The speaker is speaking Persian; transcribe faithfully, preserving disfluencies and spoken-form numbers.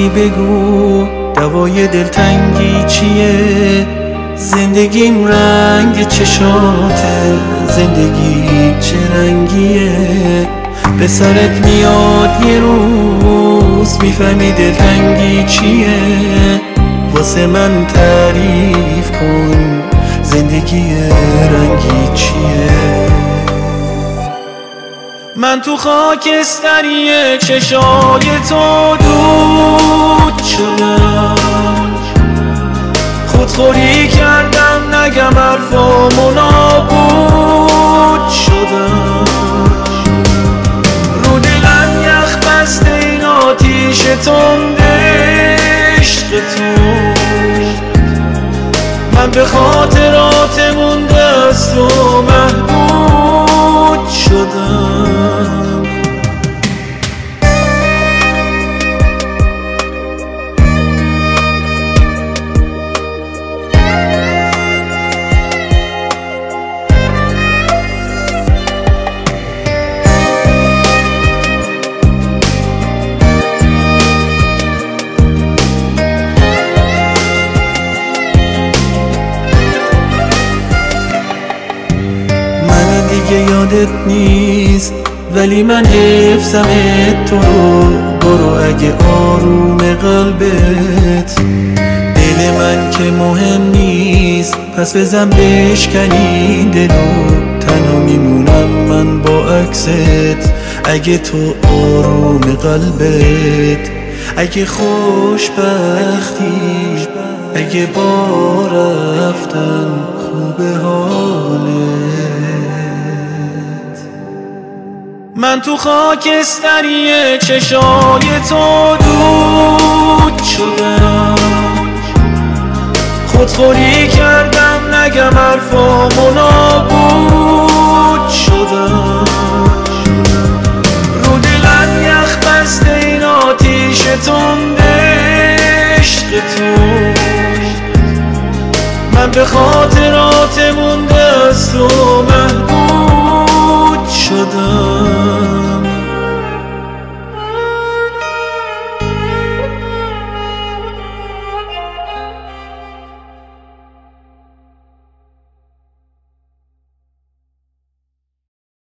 بگو دوای دلتنگی چیه؟ زندگیم رنگ چشاته، زندگی چه رنگیه؟ به سرت میاد یه روز میفهمی دلتنگی چیه؟ واسه من تعریف کن زندگی رنگی چیه؟ من تو خاکستری چشای تو دود شدم، خودخوری کردم نگم حرفامو نابود شدم. رو دلم یخ بسته این آتیش تند عشق تو، من به خاطرات مونده از تو محدود شدم. یادت نیست ولی من حفظم تو رو. برو اگه آروم قلبت دل من که مهم نیست، پس بزن بشکنی دلو. تنها میمونم من با عکست اگه تو آروم قلبت، اگه خوشبختی، اگه با رفتن خوبه حالت. من تو خاکستری چشای تو دود شدم، خودخوری کردم نگم حرفامو نابود شدم. رو دلم یخ بسته این آتیش تند عشق تو، من به خاطرات مونده از تو محدود شدم.